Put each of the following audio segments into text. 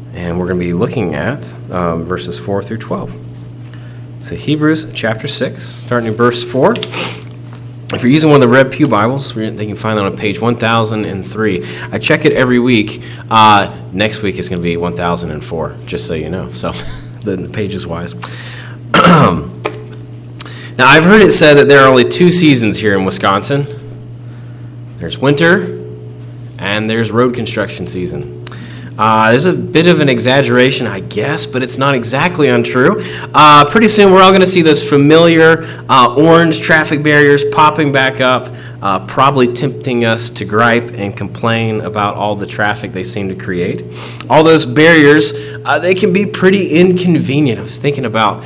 And we're going to be looking at verses 4 through 12. So Hebrews chapter 6, starting in verse 4. If you're using one of the Red Pew Bibles, they can find that on page 1003. I check it every week. Next week is going to be 1004, just so you know. So the page is wise. Now, I've heard it said that there are only two seasons here in Wisconsin. There's winter, and there's road construction season. There's a bit of an exaggeration, I guess, but it's not exactly untrue. Pretty soon we're all going to see those familiar orange traffic barriers popping back up, probably tempting us to gripe and complain about all the traffic they seem to create. All those barriers, they can be pretty inconvenient. I was thinking about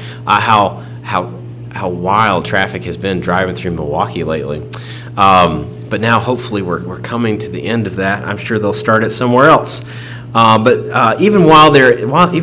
how wild traffic has been driving through Milwaukee lately. But now hopefully we're coming to the end of that. I'm sure they'll start it somewhere else. But even while they're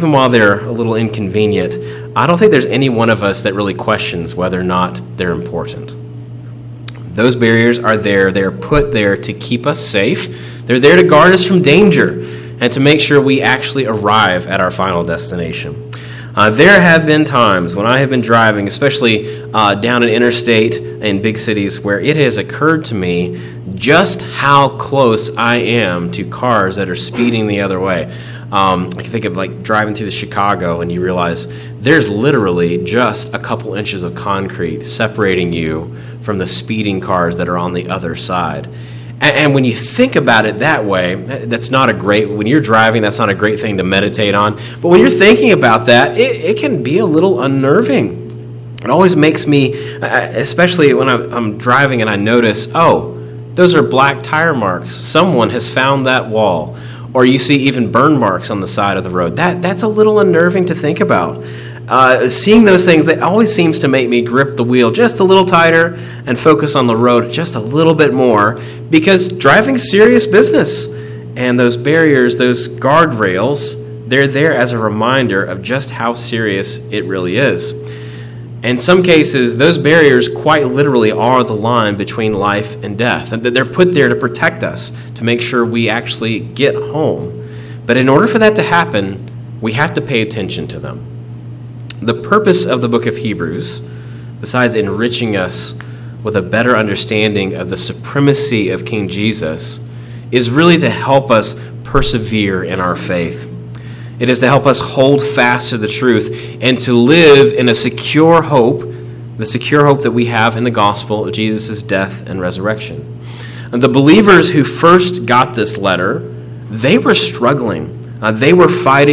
a little inconvenient, I don't think there's any one of us that really questions whether or not they're important. Those barriers are there. They're put there to keep us safe. They're there to guard us from danger and to make sure we actually arrive at our final destination. There have been times when I have been driving, especially down an interstate in big cities, where it has occurred to me just how close I am to cars that are speeding the other way. I can think of like driving through Chicago and you realize there's literally just a couple inches of concrete separating you from the speeding cars that are on the other side. And when you think about it that way, when you're driving, that's not a great thing to meditate on. But when you're thinking about that, it can be a little unnerving. It always makes me, especially when I'm driving and I notice, those are black tire marks. Someone has found that wall. Or you see even burn marks on the side of the road. That's a little unnerving to think about. Seeing those things, that always seems to make me grip the wheel just a little tighter and focus on the road just a little bit more, because driving's serious business. And those barriers, those guardrails, they're there as a reminder of just how serious it really is. In some cases, those barriers quite literally are the line between life and death. And they're put there to protect us, to make sure we actually get home. But in order for that to happen, we have to pay attention to them. The purpose of the book of Hebrews, besides enriching us with a better understanding of the supremacy of King Jesus, is really to help us persevere in our faith. It is to help us hold fast to the truth and to live in a secure hope, the secure hope that we have in the gospel of Jesus' death and resurrection. And the believers who first got this letter, they were struggling. They were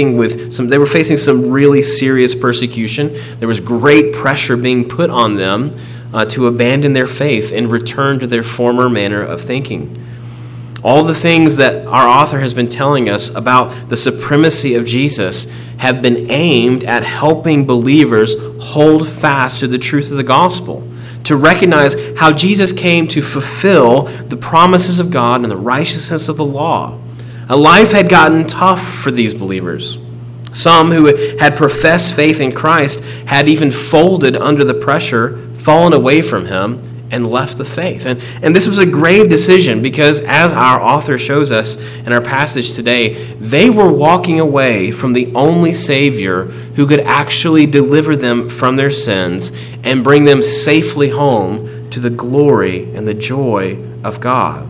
facing some really serious persecution. There was great pressure being put on them to abandon their faith and return to their former manner of thinking. All the things that our author has been telling us about the supremacy of Jesus have been aimed at helping believers hold fast to the truth of the gospel, to recognize how Jesus came to fulfill the promises of God and the righteousness of the law. Life had gotten tough for these believers. Some who had professed faith in Christ had even folded under the pressure, fallen away from him, and left the faith. And this was a grave decision because, as our author shows us in our passage today, they were walking away from the only Savior who could actually deliver them from their sins and bring them safely home to the glory and the joy of God.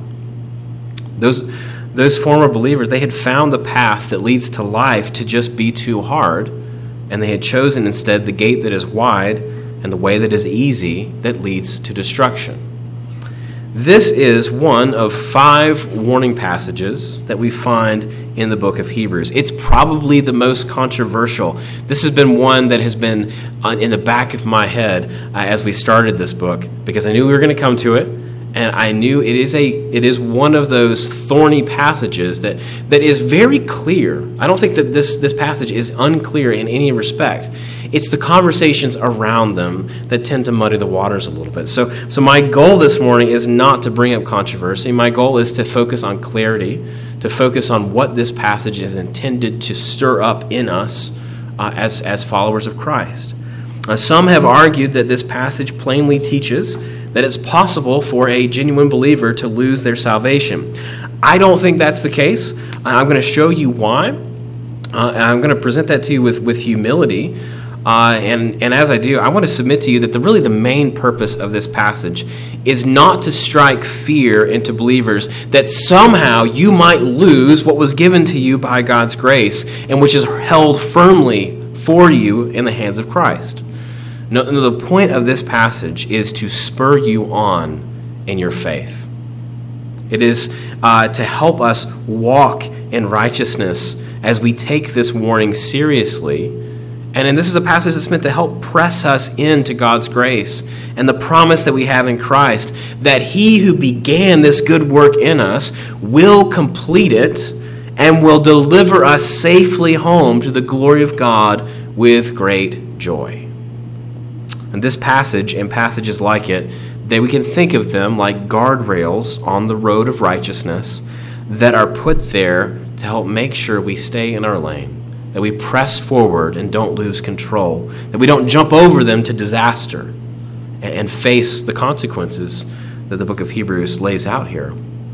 Those former believers, they had found the path that leads to life to just be too hard, and they had chosen instead the gate that is wide and the way that is easy that leads to destruction. This is one of 5 warning passages that we find in the book of Hebrews. It's probably the most controversial. This has been one that has been in the back of my head as we started this book, because I knew we were going to come to it. And I knew it is one of those thorny passages that is very clear. I don't think that this passage is unclear in any respect. It's the conversations around them that tend to muddy the waters a little bit. So my goal this morning is not to bring up controversy. My goal is to focus on clarity, to focus on what this passage is intended to stir up in us as followers of Christ. Some have argued that this passage plainly teaches that it's possible for a genuine believer to lose their salvation. I don't think that's the case. I'm going to show you why. And I'm going to present that to you with humility. And as I do, I want to submit to you that really the main purpose of this passage is not to strike fear into believers that somehow you might lose what was given to you by God's grace and which is held firmly for you in the hands of Christ. No, the point of this passage is to spur you on in your faith. It is to help us walk in righteousness as we take this warning seriously. And this is a passage that's meant to help press us into God's grace and the promise that we have in Christ that he who began this good work in us will complete it and will deliver us safely home to the glory of God with great joy. And this passage and passages like it, that we can think of them like guardrails on the road of righteousness that are put there to help make sure we stay in our lane, that we press forward and don't lose control, that we don't jump over them to disaster and face the consequences that the book of Hebrews lays out here.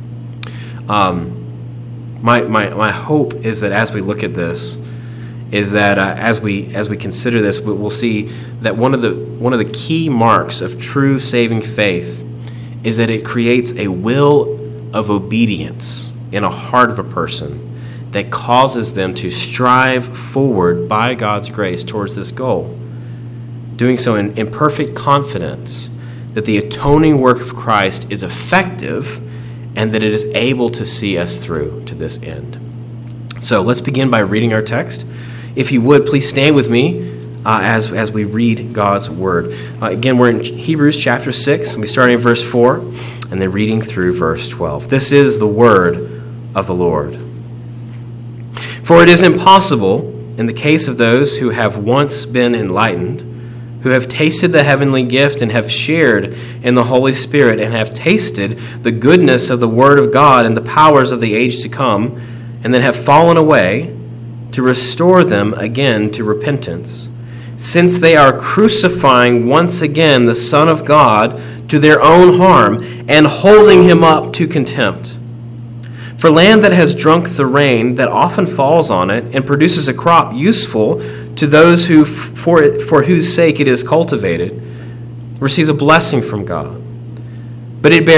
My hope is that as we look at this, is that as we consider this, we'll see that one of the key marks of true saving faith is that it creates a will of obedience in a heart of a person that causes them to strive forward by God's grace towards this goal, doing so in perfect confidence that the atoning work of Christ is effective and that it is able to see us through to this end. So let's begin by reading our text. If you would, please stand with me as we read God's word. Again, we're in Hebrews chapter 6, and we start in verse 4, and then reading through verse 12. This is the word of the Lord. For it is impossible, in the case of those who have once been enlightened, who have tasted the heavenly gift and have shared in the Holy Spirit and have tasted the goodness of the Word of God and the powers of the age to come, and then have fallen away, to restore them again to repentance, since they are crucifying once again the Son of God to their own harm and holding him up to contempt. For land that has drunk the rain that often falls on it and produces a crop useful to those who, for whose sake it is cultivated, receives a blessing from God. But if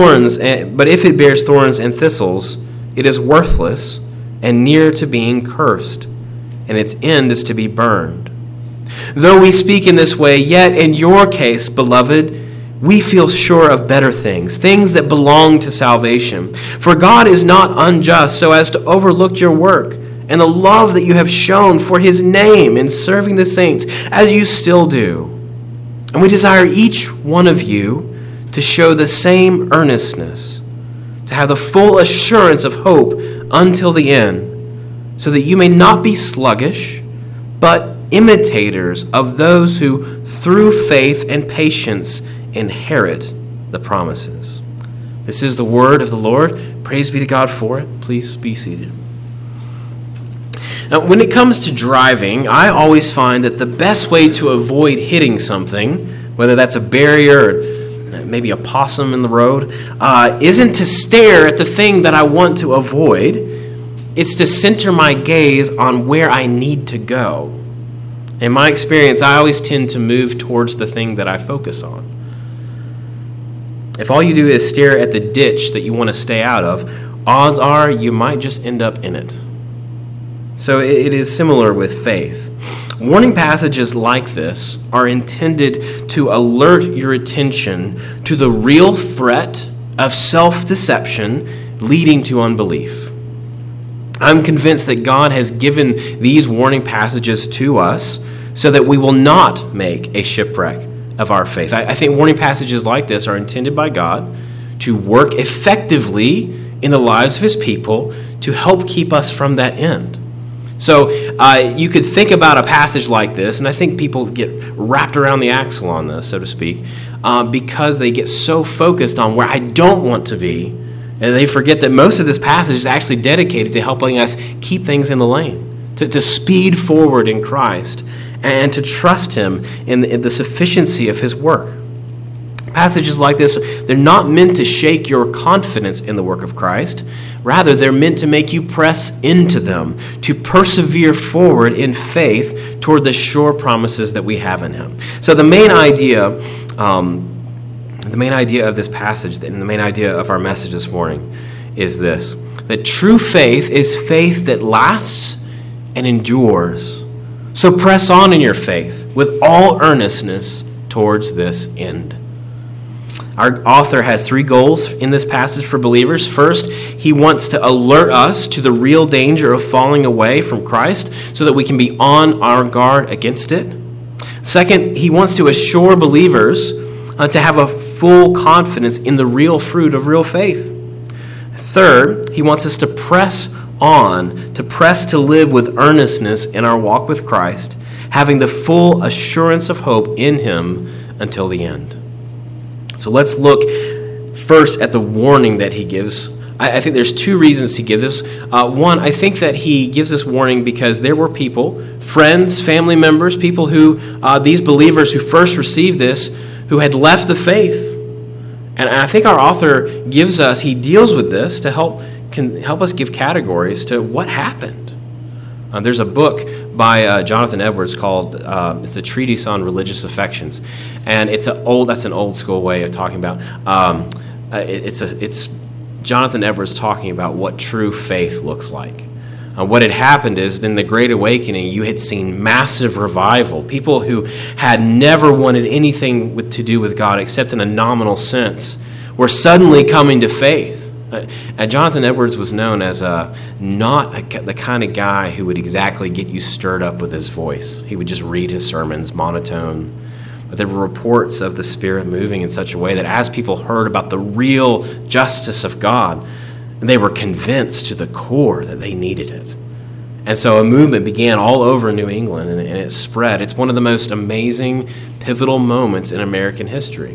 it bears thorns and thistles, it is worthless and near to being cursed, and its end is to be burned. Though we speak in this way, yet in your case, beloved, we feel sure of better things that belong to salvation. For God is not unjust so as to overlook your work and the love that you have shown for his name in serving the saints, as you still do. And we desire each one of you to show the same earnestness, to have the full assurance of hope until the end, so that you may not be sluggish, but imitators of those who, through faith and patience, inherit the promises. This is the word of the Lord. Praise be to God for it. Please be seated. Now, when it comes to driving, I always find that the best way to avoid hitting something, whether that's a barrier or maybe a possum in the road, isn't to stare at the thing that I want to avoid. It's to center my gaze on where I need to go. In my experience, I always tend to move towards the thing that I focus on. If all you do is stare at the ditch that you want to stay out of, odds are you might just end up in it. So it is similar with faith. Warning passages like this are intended to alert your attention to the real threat of self-deception leading to unbelief. I'm convinced that God has given these warning passages to us so that we will not make a shipwreck of our faith. I think warning passages like this are intended by God to work effectively in the lives of his people to help keep us from that end. So you could think about a passage like this, and I think people get wrapped around the axle on this, so to speak, because they get so focused on where I don't want to be, and they forget that most of this passage is actually dedicated to helping us keep things in the lane, to speed forward in Christ, and to trust him in the sufficiency of his work. Passages like this, they're not meant to shake your confidence in the work of Christ. Rather, they're meant to make you press into them, to persevere forward in faith toward the sure promises that we have in him. So the main idea of this passage and the main idea of our message this morning is this: that true faith is faith that lasts and endures. So press on in your faith with all earnestness towards this end. Our author has 3 goals in this passage for believers. First, he wants to alert us to the real danger of falling away from Christ so that we can be on our guard against it. Second, he wants to assure believers to have a full confidence in the real fruit of real faith. Third, he wants us to press on, to press to live with earnestness in our walk with Christ, having the full assurance of hope in him until the end. So let's look first at the warning that he gives. I think there's 2 reasons he gives this. One, I think that he gives this warning because there were people, friends, family members, people who, these believers who first received this, who had left the faith. And I think our author he deals with this to help us give categories to what happened. There's a book by Jonathan Edwards called, it's a treatise on religious affections. And that's an old school way of talking about, it's Jonathan Edwards talking about what true faith looks like. What had happened is, in the Great Awakening, you had seen massive revival. People who had never wanted anything to do with God except in a nominal sense were suddenly coming to faith. And Jonathan Edwards was known as not the kind of guy who would exactly get you stirred up with his voice. He would just read his sermons monotone. But there were reports of the Spirit moving in such a way that as people heard about the real justice of God, they were convinced to the core that they needed it. And so a movement began all over New England, and it spread. It's one of the most amazing, pivotal moments in American history.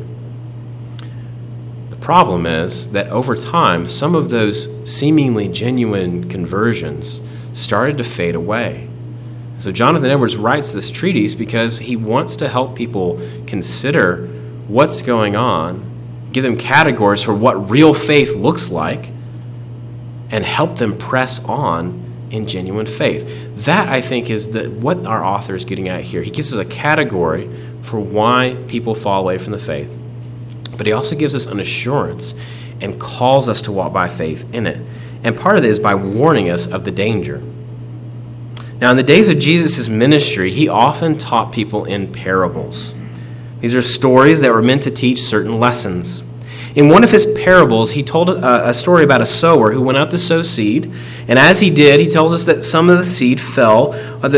The problem is that over time, some of those seemingly genuine conversions started to fade away. So Jonathan Edwards writes this treatise because he wants to help people consider what's going on, give them categories for what real faith looks like, and help them press on in genuine faith. That, I think, is what our author is getting at here. He gives us a category for why people fall away from the faith, but he also gives us an assurance and calls us to walk by faith in it. And part of it is by warning us of the danger. Now, in the days of Jesus' ministry, he often taught people in parables. These are stories that were meant to teach certain lessons. In one of his parables, he told a story about a sower who went out to sow seed. And as he did, he tells us that some of the seed fell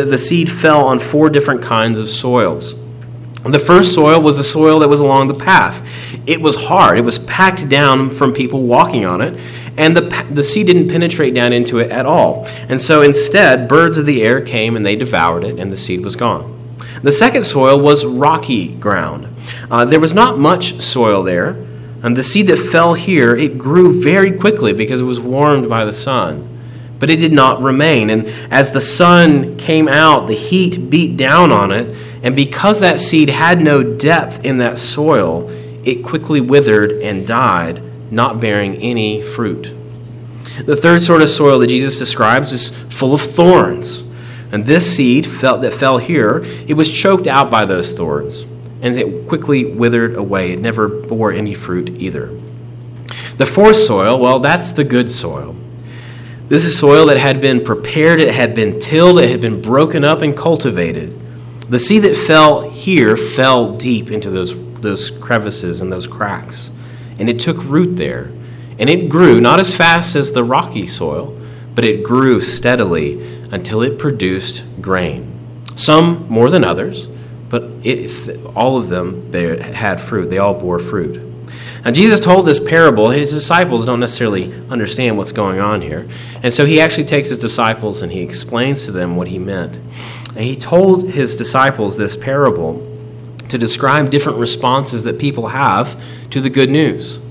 on 4 different kinds of soils. The first soil was the soil that was along the path. It was hard. It was packed down from people walking on it. And the seed didn't penetrate down into it at all. And so instead, birds of the air came and they devoured it, and the seed was gone. The second soil was rocky ground. There was not much soil there. And the seed that fell here, it grew very quickly because it was warmed by the sun. But it did not remain. And as the sun came out, the heat beat down on it. And because that seed had no depth in that soil, it quickly withered and died, not bearing any fruit. The third sort of soil that Jesus describes is full of thorns. And this seed that fell here, it was choked out by those thorns. And it quickly withered away. It never bore any fruit either. The fourth soil, well, that's the good soil. This is soil that had been prepared, it had been tilled, it had been broken up and cultivated. The seed that fell here fell deep into those crevices and those cracks. And it took root there. And it grew not as fast as the rocky soil, but it grew steadily until it produced grain. Some more than others, but all of them had fruit. They all bore fruit. Now, Jesus told this parable. His disciples don't necessarily understand what's going on here. And so he actually takes his disciples and he explains to them what he meant. And he told his disciples this parable to describe different responses that people have to the good news.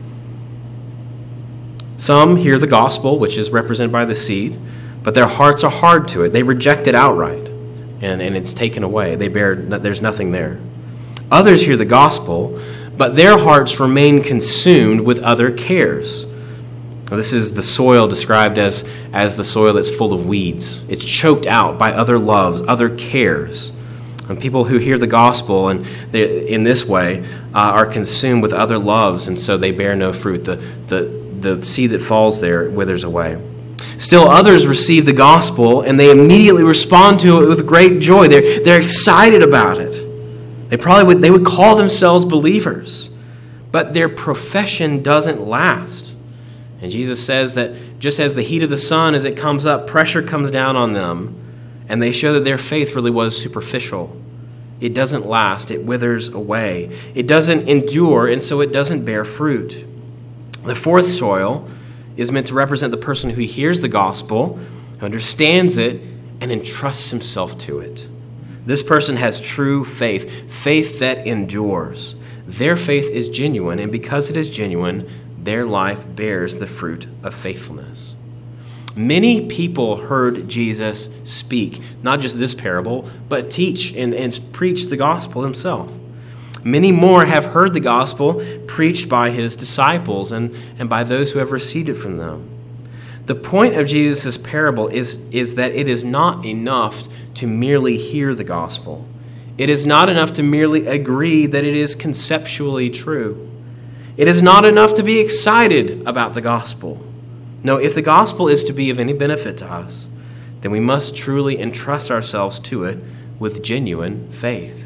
Some hear the gospel, which is represented by the seed, but their hearts are hard to it. They reject it outright, and it's taken away. There's nothing there. Others hear the gospel, but their hearts remain consumed with other cares. Now, this is the soil described as the soil that's full of weeds. It's choked out by other loves, other cares. And people who hear the gospel and in this way are consumed with other loves, and so they bear no fruit. The seed that falls there withers away. Still others receive the gospel, and they immediately respond to it with great joy. They're excited about it. They would call themselves believers, but their profession doesn't last. And Jesus says that just as the heat of the sun, as it comes up, pressure comes down on them, and they show that their faith really was superficial. It doesn't last. It withers away. It doesn't endure, and so it doesn't bear fruit. The fourth soil is meant to represent the person who hears the gospel, understands it, and entrusts himself to it. This person has true faith, faith that endures. Their faith is genuine, and because it is genuine, their life bears the fruit of faithfulness. Many people heard Jesus speak, not just this parable, but teach and preach the gospel himself. Many more have heard the gospel preached by his disciples and by those who have received it from them. The point of Jesus' parable is that it is not enough to merely hear the gospel. It is not enough to merely agree that it is conceptually true. It is not enough to be excited about the gospel. No, if the gospel is to be of any benefit to us, then we must truly entrust ourselves to it with genuine faith.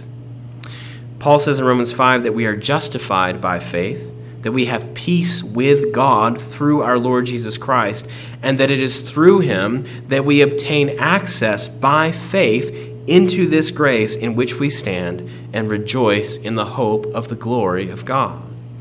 Paul says in Romans 5 that we are justified by faith, that we have peace with God through our Lord Jesus Christ, and that it is through him that we obtain access by faith into this grace in which we stand and rejoice in the hope of the glory of God.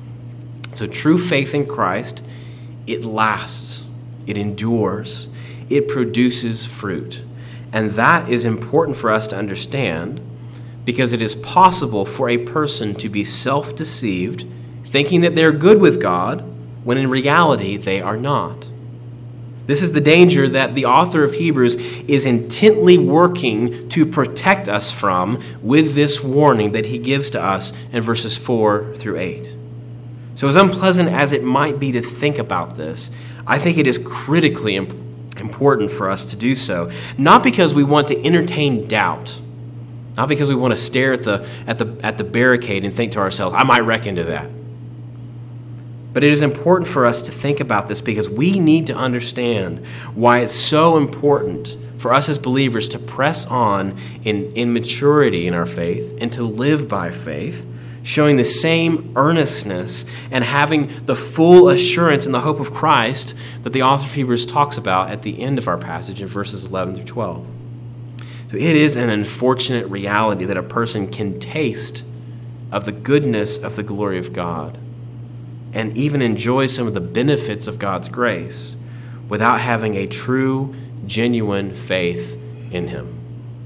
So true faith in Christ, it lasts, it endures, it produces fruit. And that is important for us to understand, because it is possible for a person to be self-deceived, thinking that they're good with God, when in reality they are not. This is the danger that the author of Hebrews is intently working to protect us from with this warning that he gives to us in verses 4 through 8. So as unpleasant as it might be to think about this, I think it is critically important for us to do so, not because we want to entertain doubt, not because we want to stare at the barricade and think to ourselves, I might wreck into that. But it is important for us to think about this because we need to understand why it's so important for us as believers to press on in maturity in our faith and to live by faith, showing the same earnestness and having the full assurance in the hope of Christ that the author of Hebrews talks about at the end of our passage in verses 11 through 12. So it is an unfortunate reality that a person can taste of the goodness of the glory of God and even enjoy some of the benefits of God's grace without having a true, genuine faith in him.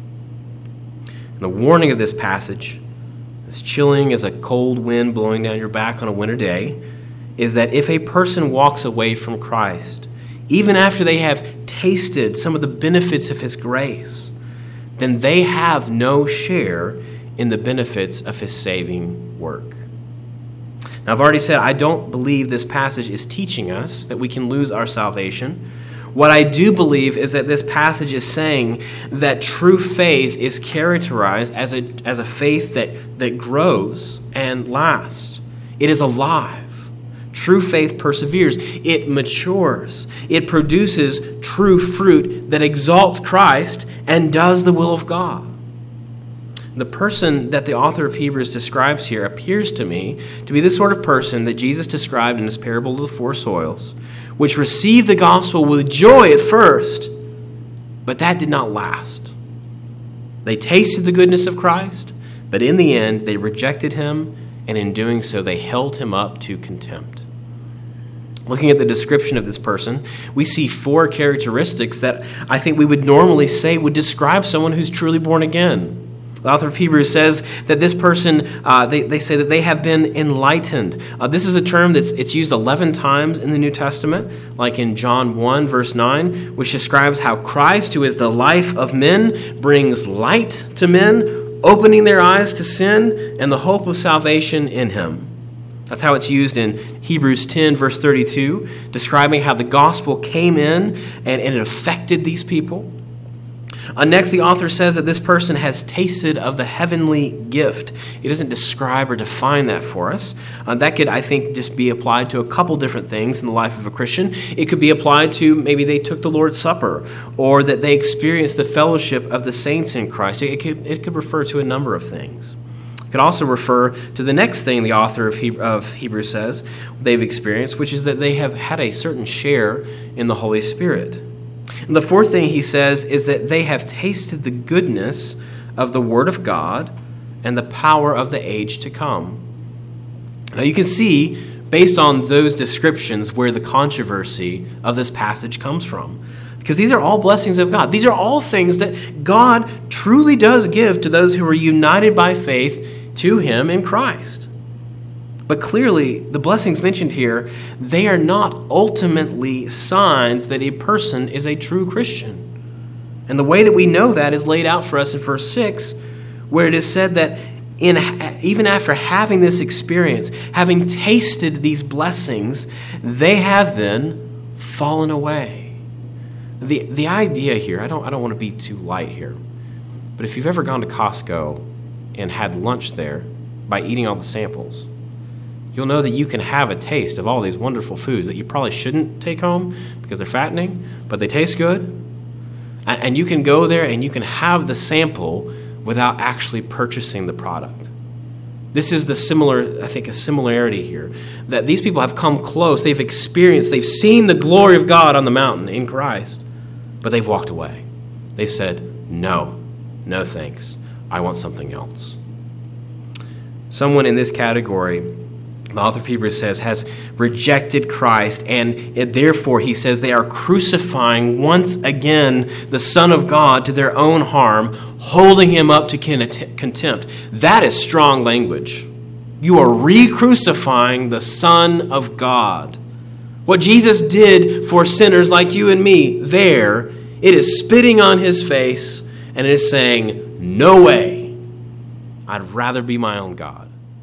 And the warning of this passage, as chilling as a cold wind blowing down your back on a winter day, is that if a person walks away from Christ, even after they have tasted some of the benefits of his grace, then they have no share in the benefits of his saving work. Now, I've already said I don't believe this passage is teaching us that we can lose our salvation. What I do believe is that this passage is saying that true faith is characterized as a faith that grows and lasts. It is alive. True faith perseveres. It matures. It produces true fruit that exalts Christ and does the will of God. The person that the author of Hebrews describes here appears to me to be the sort of person that Jesus described in his parable of the four soils, which received the gospel with joy at first, but that did not last. They tasted the goodness of Christ, but in the end they rejected him, and in doing so they held him up to contempt. Looking at the description of this person, we see four characteristics that I think we would normally say would describe someone who's truly born again. The author of Hebrews says that this person, they say that they have been enlightened. This is a term it's used 11 times in the New Testament, like in John 1, verse 9, which describes how Christ, who is the life of men, brings light to men, opening their eyes to sin and the hope of salvation in him. That's how it's used in Hebrews 10, verse 32, describing how the gospel came in and it affected these people. Next, the author says that this person has tasted of the heavenly gift. He doesn't describe or define that for us. That could, I think, just be applied to a couple different things in the life of a Christian. It could be applied to maybe they took the Lord's Supper, or that they experienced the fellowship of the saints in Christ. It could refer to a number of things. It could also refer to the next thing the author of Hebrews says they've experienced, which is that they have had a certain share in the Holy Spirit. And the fourth thing he says is that they have tasted the goodness of the Word of God and the power of the age to come. Now you can see, based on those descriptions, where the controversy of this passage comes from. Because these are all blessings of God. These are all things that God truly does give to those who are united by faith to Him in Christ. But clearly, the blessings mentioned here, they are not ultimately signs that a person is a true Christian. And the way that we know that is laid out for us in verse 6, where it is said that even after having this experience, having tasted these blessings, they have then fallen away. The idea here, I don't want to be too light here, but if you've ever gone to Costco and had lunch there by eating all the samples, you'll know that you can have a taste of all these wonderful foods that you probably shouldn't take home because they're fattening, but they taste good. And you can go there and you can have the sample without actually purchasing the product. This is a similarity here, that these people have come close, they've experienced, they've seen the glory of God on the mountain in Christ, but they've walked away. They've said, no thanks, I want something else. Someone in this category, the author of Hebrews says, has rejected Christ, and therefore, he says, they are crucifying once again the Son of God to their own harm, holding him up to contempt. That is strong language. You are re-crucifying the Son of God. What Jesus did for sinners like you and me, it is spitting on his face, and it is saying, no way. I'd rather be my own God.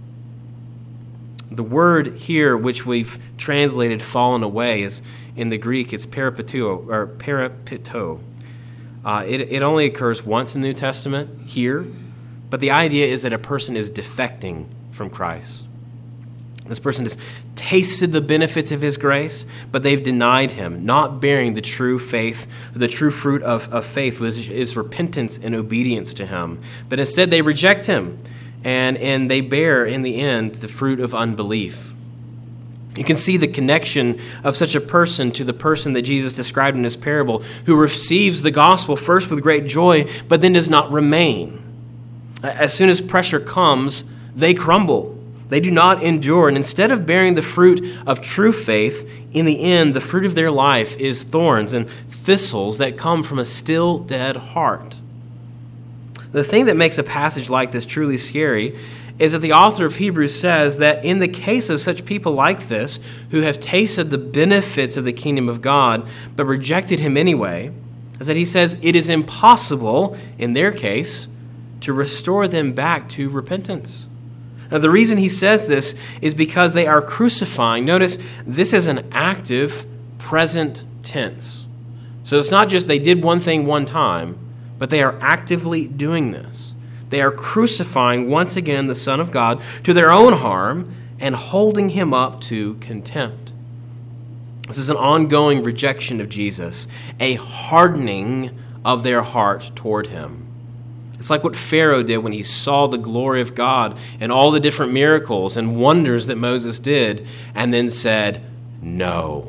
The word here, which we've translated fallen away, is in the Greek, it's parapito, or parapito. It only occurs once in the New Testament here, but the idea is that a person is defecting from Christ. This person has tasted the benefits of his grace, but they've denied him, not bearing the true faith, the true fruit of faith, which is repentance and obedience to him. But instead they reject him. And they bear, in the end, the fruit of unbelief. You can see the connection of such a person to the person that Jesus described in his parable, who receives the gospel first with great joy, but then does not remain. As soon as pressure comes, they crumble. They do not endure. And instead of bearing the fruit of true faith, in the end, the fruit of their life is thorns and thistles that come from a still dead heart. The thing that makes a passage like this truly scary is that the author of Hebrews says that in the case of such people like this, who have tasted the benefits of the kingdom of God, but rejected him anyway, is that he says it is impossible, in their case, to restore them back to repentance. Now, the reason he says this is because they are crucifying. Notice, this is an active, present tense. So it's not just they did one thing one time, but they are actively doing this. They are crucifying once again the Son of God to their own harm and holding him up to contempt. This is an ongoing rejection of Jesus, a hardening of their heart toward him. It's like what Pharaoh did when he saw the glory of God and all the different miracles and wonders that Moses did, and then said, no.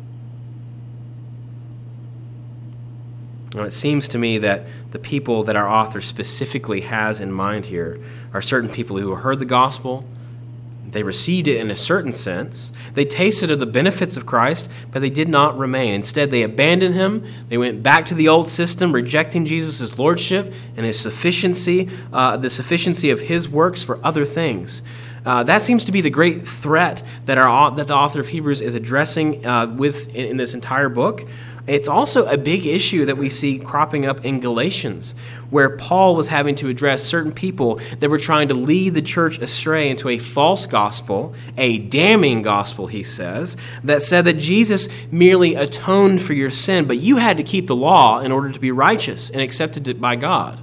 Now, it seems to me that the people that our author specifically has in mind here are certain people who heard the gospel. They received it in a certain sense. They tasted of the benefits of Christ, but they did not remain. Instead, they abandoned him. They went back to the old system, rejecting Jesus' lordship and his sufficiency, the sufficiency of his works for other things. That seems to be the great threat that the author of Hebrews is addressing in this entire book. It's also a big issue that we see cropping up in Galatians, where Paul was having to address certain people that were trying to lead the church astray into a false gospel, a damning gospel, he says, that said that Jesus merely atoned for your sin, but you had to keep the law in order to be righteous and accepted by God.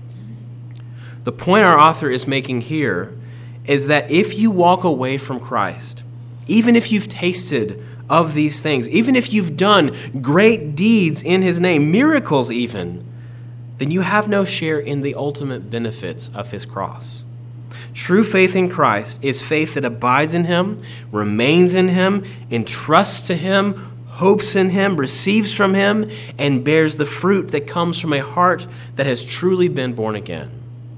The point our author is making here is that if you walk away from Christ, even if you've tasted of these things, even if you've done great deeds in his name, miracles even, then you have no share in the ultimate benefits of his cross. True faith in Christ is faith that abides in him, remains in him, entrusts to him, hopes in him, receives from him, and bears the fruit that comes from a heart that has truly been born again.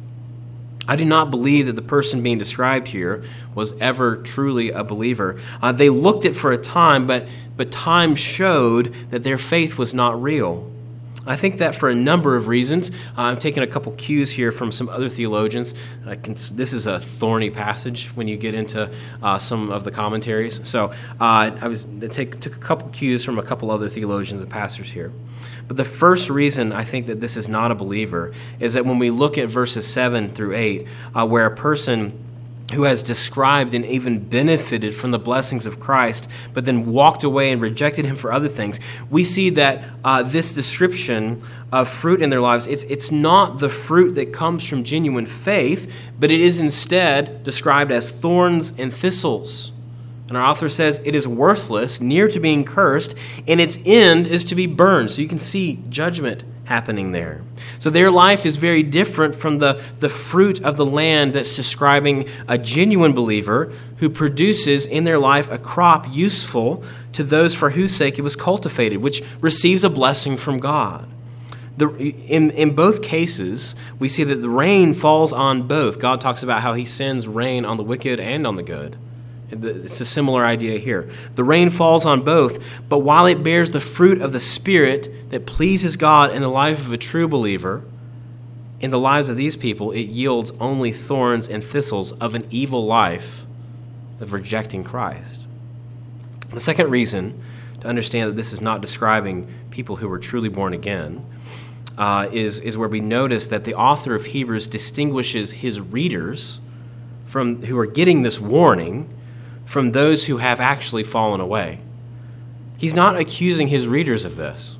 I do not believe that the person being described here was ever truly a believer. They looked it for a time, but time showed that their faith was not real. I think that for a number of reasons. I'm taking a couple cues here from some other theologians. This is a thorny passage when you get into some of the commentaries. So I took a couple cues from a couple other theologians and pastors here. But the first reason I think that this is not a believer is that when we look at verses 7 through 8, where a person who has described and even benefited from the blessings of Christ, but then walked away and rejected him for other things, we see that this description of fruit in their lives, it's not the fruit that comes from genuine faith, but it is instead described as thorns and thistles. And our author says it is worthless, near to being cursed, and its end is to be burned. So you can see judgment happening there. So their life is very different from the fruit of the land that's describing a genuine believer who produces in their life a crop useful to those for whose sake it was cultivated, which receives a blessing from God. In both cases, we see that the rain falls on both. God talks about how he sends rain on the wicked and on the good. It's a similar idea here. The rain falls on both, but while it bears the fruit of the Spirit that pleases God in the life of a true believer, in the lives of these people, it yields only thorns and thistles of an evil life of rejecting Christ. The second reason to understand that this is not describing people who were truly born again is where we notice that the author of Hebrews distinguishes his readers from who are getting this warning from those who have actually fallen away. He's not accusing his readers of this.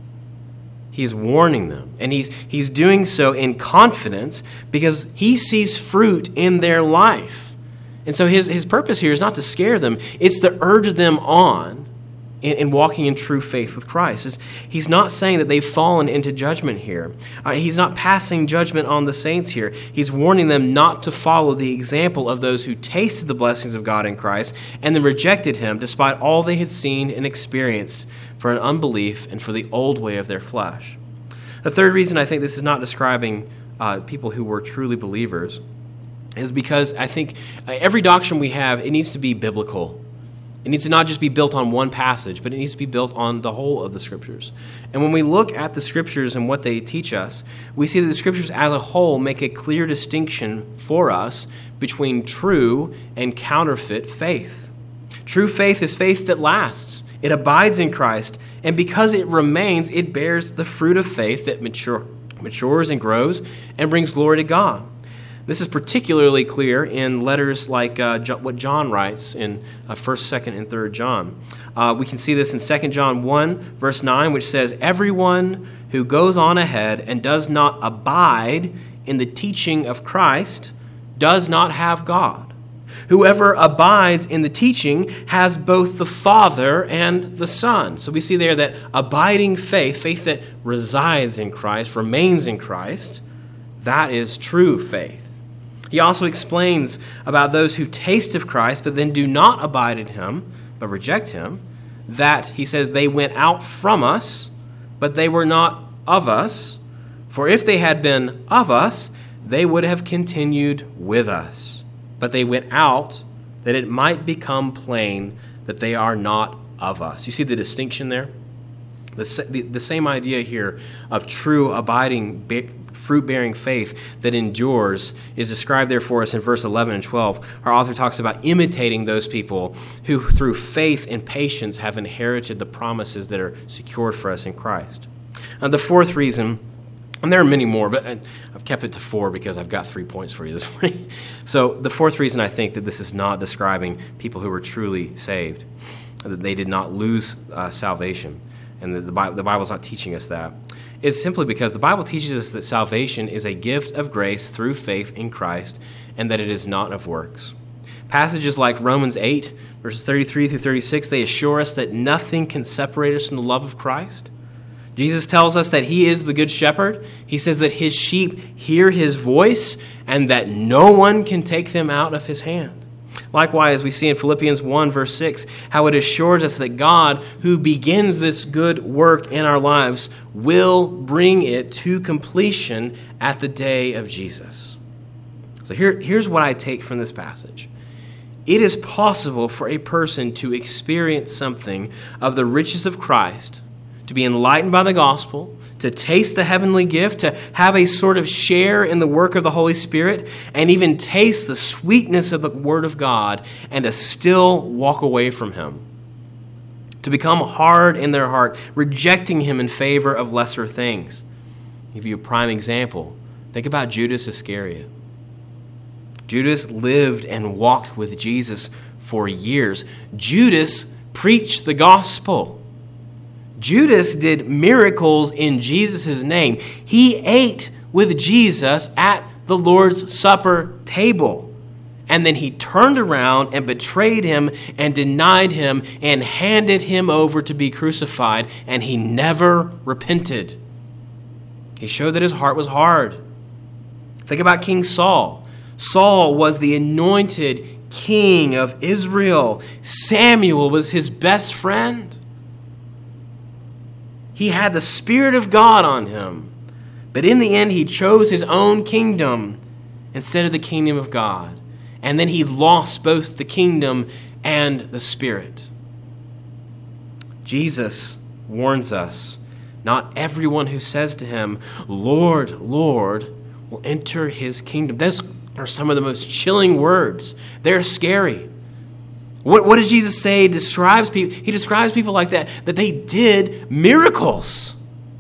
He's warning them, and he's doing so in confidence because he sees fruit in their life. And so his purpose here is not to scare them, it's to urge them on in walking in true faith with Christ. He's not saying that they've fallen into judgment here. He's not passing judgment on the saints here. He's warning them not to follow the example of those who tasted the blessings of God in Christ and then rejected him despite all they had seen and experienced for an unbelief and for the old way of their flesh. The third reason I think this is not describing people who were truly believers is because I think every doctrine we have, it needs to be biblical. It needs to not just be built on one passage, but it needs to be built on the whole of the Scriptures. And when we look at the Scriptures and what they teach us, we see that the Scriptures as a whole make a clear distinction for us between true and counterfeit faith. True faith is faith that lasts. It abides in Christ, and because it remains, it bears the fruit of faith that matures and grows and brings glory to God. This is particularly clear in letters like what John writes in 1st, 2nd, and 3rd John. We can see this in 2 John 1, verse 9, which says, "Everyone who goes on ahead and does not abide in the teaching of Christ does not have God. Whoever abides in the teaching has both the Father and the Son." So we see there that abiding faith, faith that resides in Christ, remains in Christ, that is true faith. He also explains about those who taste of Christ but then do not abide in him, but reject him, that he says they went out from us, but they were not of us. For if they had been of us, they would have continued with us. But they went out that it might become plain that they are not of us. You see the distinction there? The same idea here of true abiding fruit-bearing faith that endures is described there for us in verse 11 and 12. Our author talks about imitating those people who through faith and patience have inherited the promises that are secured for us in Christ. The fourth reason, and there are many more, but I've kept it to 4 because I've got 3 points for you this morning. So the fourth reason I think that this is not describing people who were truly saved, that they did not lose salvation, and that the Bible's not teaching us that, is simply because the Bible teaches us that salvation is a gift of grace through faith in Christ, and that it is not of works. Passages like Romans 8, verses 33 through 36, they assure us that nothing can separate us from the love of Christ. Jesus tells us that he is the good shepherd. He says that his sheep hear his voice and that no one can take them out of his hand. Likewise, we see in Philippians 1, verse 6, how it assures us that God, who begins this good work in our lives, will bring it to completion at the day of Jesus. So here's what I take from this passage. It is possible for a person to experience something of the riches of Christ, to be enlightened by the gospel, to taste the heavenly gift, to have a sort of share in the work of the Holy Spirit, and even taste the sweetness of the Word of God, and to still walk away from Him. To become hard in their heart, rejecting Him in favor of lesser things. I'll give you a prime example. Think about Judas Iscariot. Judas lived and walked with Jesus for years. Judas preached the gospel. Judas did miracles in Jesus' name. He ate with Jesus at the Lord's Supper table. And then he turned around and betrayed him and denied him and handed him over to be crucified. And he never repented. He showed that his heart was hard. Think about King Saul. Saul was the anointed king of Israel. Samuel was his best friend. He had the Spirit of God on him. But in the end, he chose his own kingdom instead of the kingdom of God. And then he lost both the kingdom and the Spirit. Jesus warns us, not everyone who says to him, Lord, Lord, will enter his kingdom. Those are some of the most chilling words. They're scary. What does Jesus say? He describes people like that they did miracles.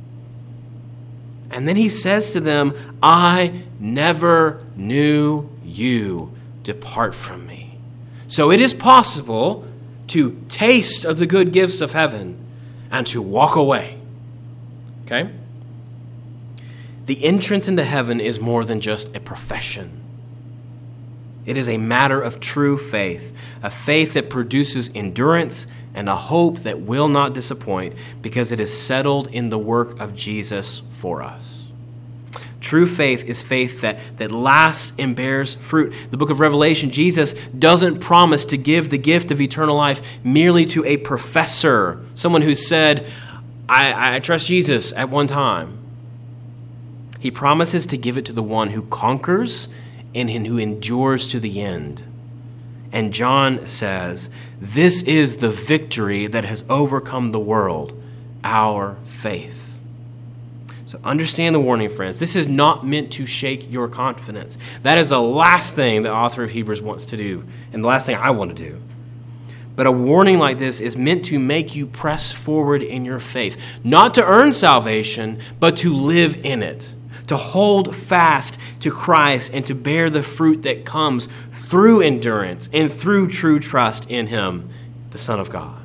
And then he says to them, I never knew you. Depart from me. So it is possible to taste of the good gifts of heaven and to walk away. Okay? The entrance into heaven is more than just a profession. It is a matter of true faith, a faith that produces endurance and a hope that will not disappoint because it is settled in the work of Jesus for us. True faith is faith that lasts and bears fruit. The book of Revelation, Jesus doesn't promise to give the gift of eternal life merely to a professor, someone who said, I trust Jesus at one time. He promises to give it to the one who conquers and who endures to the end. And John says, this is the victory that has overcome the world, our faith. So understand the warning, friends. This is not meant to shake your confidence. That is the last thing the author of Hebrews wants to do, and the last thing I want to do. But a warning like this is meant to make you press forward in your faith, not to earn salvation, but to live in it. To hold fast to Christ and to bear the fruit that comes through endurance and through true trust in Him, the Son of God.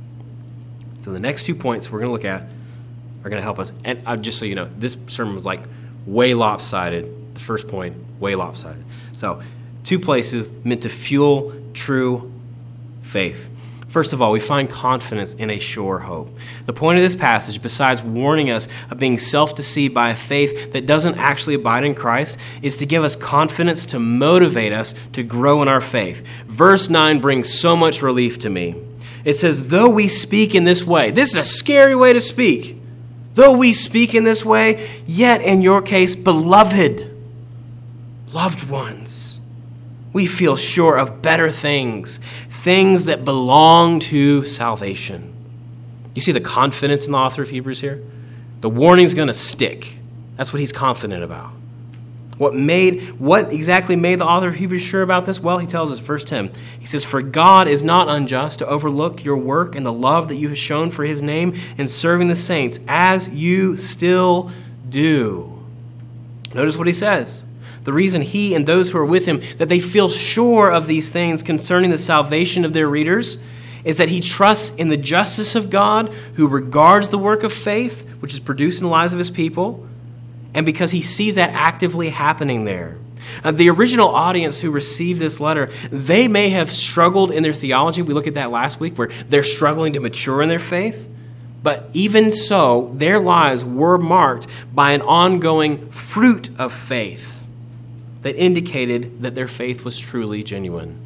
So the next 2 points we're going to look at are going to help us. And just so you know, this sermon was like way lopsided. The first point, way lopsided. So 2 places meant to fuel true faith. First of all, we find confidence in a sure hope. The point of this passage, besides warning us of being self-deceived by a faith that doesn't actually abide in Christ, is to give us confidence to motivate us to grow in our faith. Verse 9 brings so much relief to me. It says, though we speak in this way, this is a scary way to speak. Though we speak in this way, yet in your case, beloved, loved ones, we feel sure of better things that belong to salvation. You see the confidence in the author of Hebrews here? The warning's going to stick. That's what he's confident about. What exactly made the author of Hebrews sure about this? Well, he tells us, verse 10. He says, "For God is not unjust to overlook your work and the love that you have shown for his name in serving the saints, as you still do." Notice what he says. The reason he and those who are with him, that they feel sure of these things concerning the salvation of their readers, is that he trusts in the justice of God, who regards the work of faith, which is produced in the lives of his people, and because he sees that actively happening there. The original audience who received this letter, they may have struggled in their theology. We looked at that last week, where they're struggling to mature in their faith. But even so, their lives were marked by an ongoing fruit of faith that indicated that their faith was truly genuine.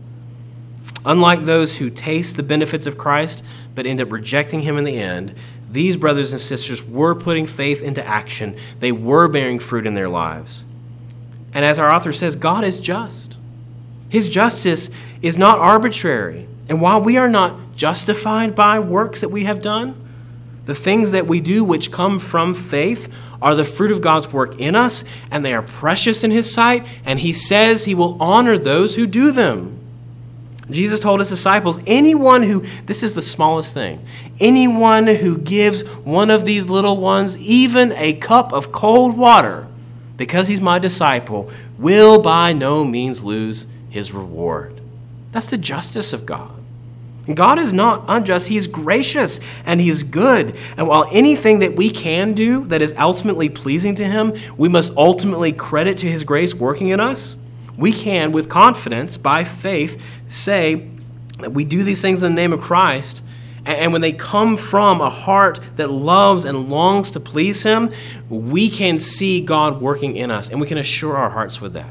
Unlike those who taste the benefits of Christ but end up rejecting him in the end, these brothers and sisters were putting faith into action. They were bearing fruit in their lives. And as our author says, God is just. His justice is not arbitrary. And while we are not justified by works that we have done, the things that we do which come from faith are the fruit of God's work in us, and they are precious in his sight, and he says he will honor those who do them. Jesus told his disciples, this is the smallest thing, anyone who gives one of these little ones even a cup of cold water, because he's my disciple, will by no means lose his reward. That's the justice of God. And God is not unjust. He is gracious and he is good. And while anything that we can do that is ultimately pleasing to him, we must ultimately credit to his grace working in us, we can, with confidence, by faith, say that we do these things in the name of Christ, and when they come from a heart that loves and longs to please him, we can see God working in us, and we can assure our hearts with that.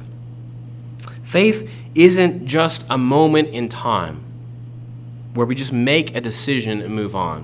Faith isn't just a moment in time where we just make a decision and move on.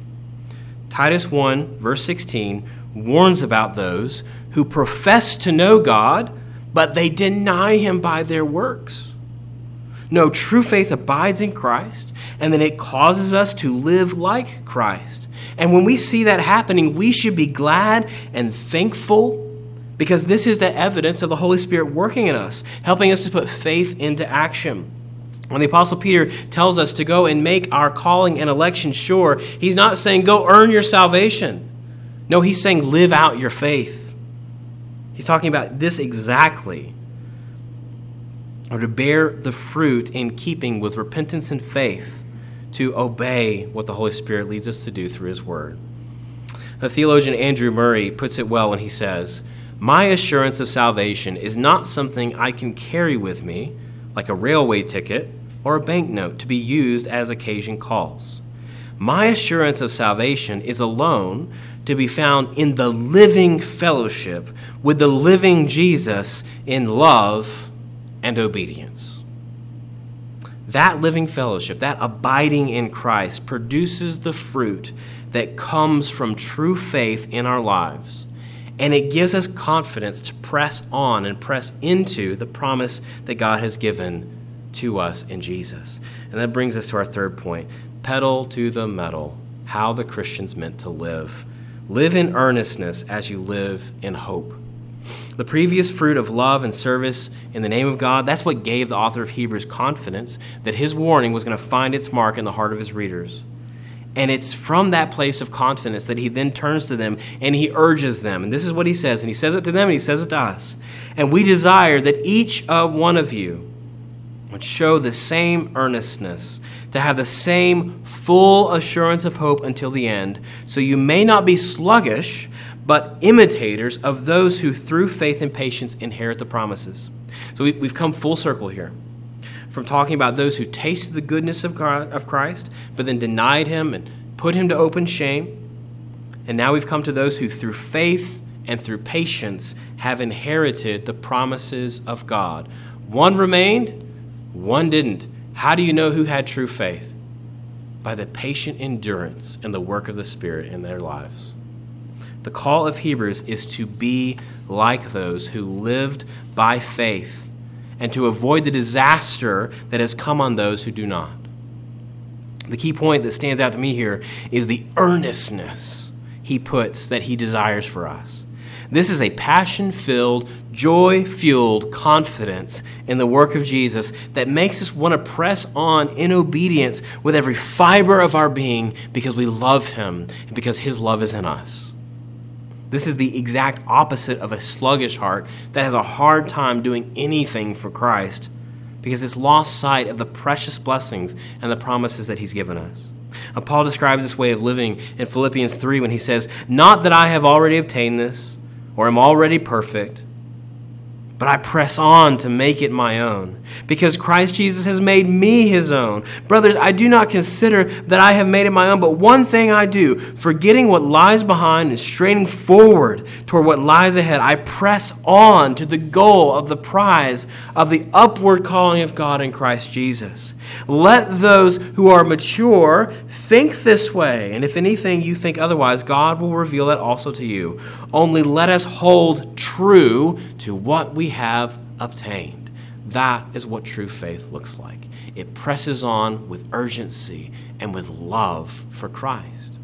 Titus 1, verse 16, warns about those who profess to know God, but they deny him by their works. No, true faith abides in Christ, and then it causes us to live like Christ. And when we see that happening, we should be glad and thankful, because this is the evidence of the Holy Spirit working in us, helping us to put faith into action. When the Apostle Peter tells us to go and make our calling and election sure, he's not saying go earn your salvation. No, he's saying live out your faith. He's talking about this exactly, or to bear the fruit in keeping with repentance and faith, to obey what the Holy Spirit leads us to do through his word. The theologian Andrew Murray puts it well when he says, "My assurance of salvation is not something I can carry with me, like a railway ticket or a banknote to be used as occasion calls. My assurance of salvation is alone to be found in the living fellowship with the living Jesus in love and obedience." That living fellowship, that abiding in Christ, produces the fruit that comes from true faith in our lives. And it gives us confidence to press on and press into the promise that God has given to us in Jesus. And that brings us to our third point, pedal to the metal, how the Christian's meant to live. Live in earnestness as you live in hope. The previous fruit of love and service in the name of God, that's what gave the author of Hebrews confidence that his warning was going to find its mark in the heart of his readers. And it's from that place of confidence that he then turns to them and he urges them. And this is what he says. And he says it to them and he says it to us. "And we desire that each of one of you would show the same earnestness, to have the same full assurance of hope until the end, so you may not be sluggish, but imitators of those who through faith and patience inherit the promises." So we've come full circle here, from talking about those who tasted the goodness of Christ, but then denied him and put him to open shame. And now we've come to those who through faith and through patience have inherited the promises of God. One remained, one didn't. How do you know who had true faith? By the patient endurance and the work of the Spirit in their lives. The call of Hebrews is to be like those who lived by faith and to avoid the disaster that has come on those who do not. The key point that stands out to me here is the earnestness he puts that he desires for us. This is a passion-filled, joy-fueled confidence in the work of Jesus that makes us want to press on in obedience with every fiber of our being because we love him and because his love is in us. This is the exact opposite of a sluggish heart that has a hard time doing anything for Christ because it's lost sight of the precious blessings and the promises that he's given us. Now, Paul describes this way of living in Philippians 3 when he says, "Not that I have already obtained this or am already perfect, but I press on to make it my own, because Christ Jesus has made me his own. Brothers, I do not consider that I have made it my own, but one thing I do, forgetting what lies behind and straining forward toward what lies ahead, I press on to the goal of the prize of the upward calling of God in Christ Jesus. Let those who are mature think this way, and if anything you think otherwise, God will reveal that also to you. Only let us hold true to what we have obtained." That is what true faith looks like. It presses on with urgency and with love for Christ.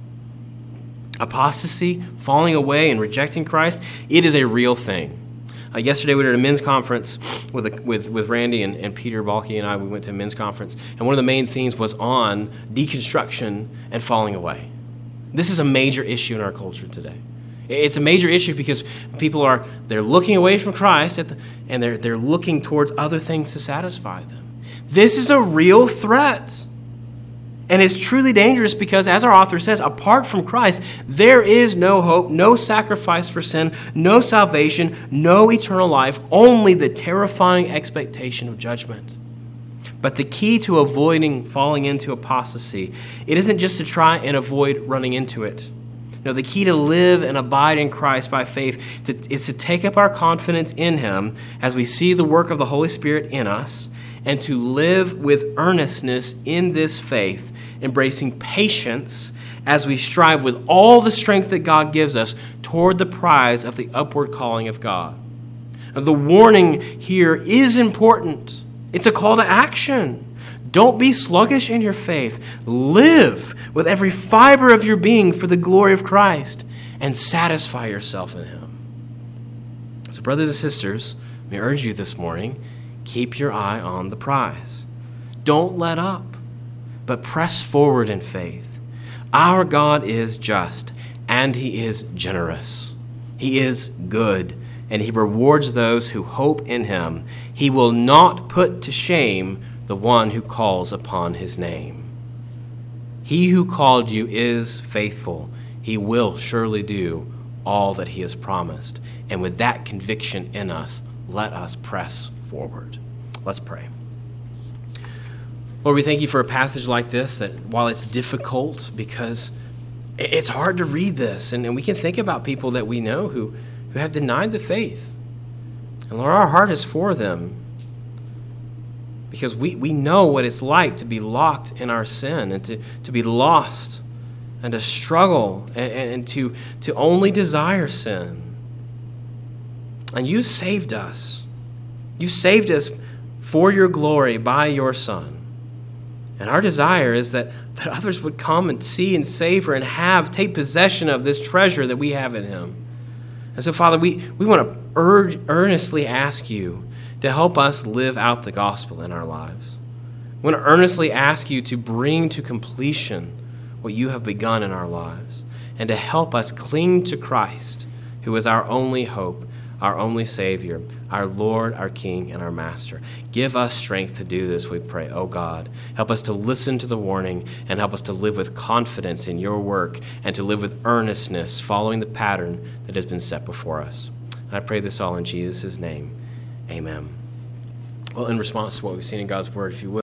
Apostasy, falling away and rejecting Christ, it is a real thing. Yesterday we were at a men's conference with Randy and Peter Balke and I. We went to a men's conference, and one of the main themes was on deconstruction and falling away. This is a major issue in our culture today. It's a major issue because people they're looking away from Christ and they're looking towards other things to satisfy them. This is a real threat. And it's truly dangerous because, as our author says, apart from Christ, there is no hope, no sacrifice for sin, no salvation, no eternal life, only the terrifying expectation of judgment. But the key to avoiding falling into apostasy, it isn't just to try and avoid running into it. No, the key to live and abide in Christ by faith is to take up our confidence in him as we see the work of the Holy Spirit in us, and to live with earnestness in this faith, embracing patience as we strive with all the strength that God gives us toward the prize of the upward calling of God. Now, the warning here is important. It's a call to action. Don't be sluggish in your faith. Live with every fiber of your being for the glory of Christ and satisfy yourself in him. So, brothers and sisters, let me urge you this morning, keep your eye on the prize. Don't let up, but press forward in faith. Our God is just, and he is generous. He is good, and he rewards those who hope in him. He will not put to shame the one who calls upon his name. He who called you is faithful. He will surely do all that he has promised. And with that conviction in us, let us press forward. Let's pray. Lord, we thank you for a passage like this that, while it's difficult because it's hard to read this, and we can think about people that we know who have denied the faith. And Lord, our heart is for them because we know what it's like to be locked in our sin and to be lost and to struggle and to only desire sin. And you saved us. You saved us for your glory by your Son. And our desire is that others would come and see and savor and take possession of this treasure that we have in him. And so, Father, we want to earnestly ask you to help us live out the gospel in our lives. We want to earnestly ask you to bring to completion what you have begun in our lives and to help us cling to Christ, who is our only hope, our only Savior, our Lord, our King, and our Master. Give us strength to do this, we pray, oh God. Help us to listen to the warning and help us to live with confidence in your work and to live with earnestness, following the pattern that has been set before us. And I pray this all in Jesus' name. Amen. Well, in response to what we've seen in God's Word, if you would,